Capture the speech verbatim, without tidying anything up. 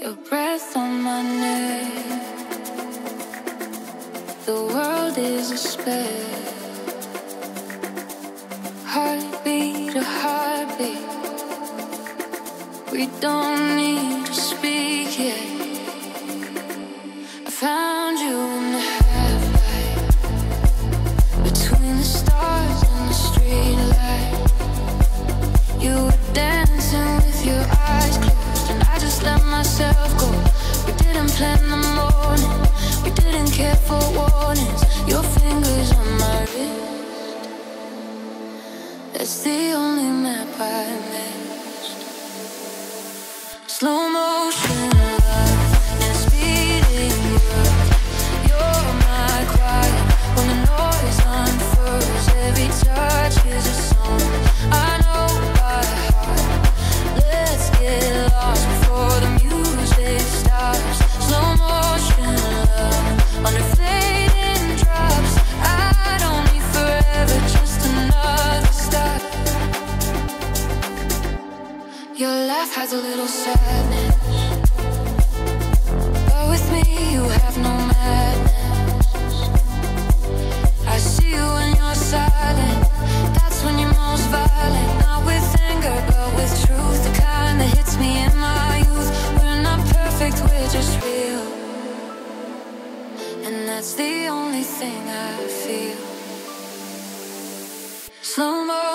Your breath on my neck. The world is a spell. Heartbeat to heartbeat. We don't need to speak yet. I found you in the half-light, between the stars and the streetlight. You were dancing with your eyes closed, and I just let myself go. We didn't plan the morning, we didn't care for warnings. Your fingers on my wrist, that's the only map I missed. Slow motion love and speeding world. You're my quiet when the noise unfurls. Every touch is a song I know by heart. Let's get lost before the music stops. Slow motion love under fading drops. I don't need forever, just another stop. Your laugh has a little sadness, but with me you have no madness. I see you when you're silent, that's when you're most violent. Not with anger, but with truth, the kind that hits me in my youth. We're not perfect, we're just real, and that's the only thing I feel. Slow mo.